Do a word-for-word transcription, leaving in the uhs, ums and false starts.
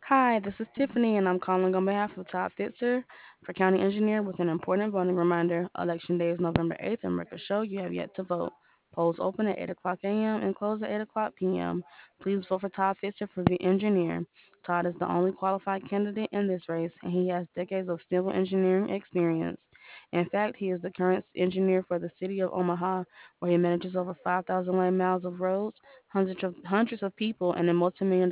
Hi, this is Tiffany, and I'm calling on behalf of Todd Fitzer for County Engineer with an important voting reminder. Election day is November eighth, and records show you have yet to vote. Polls open at eight o'clock a m and close at eight o'clock p m. Please vote for Todd Fitzer for the engineer. Todd is the only qualified candidate in this race, and he has decades of civil engineering experience. In fact, he is the current engineer for the city of Omaha, where he manages over five thousand lane miles of roads, hundreds of, hundreds of people, and a multi million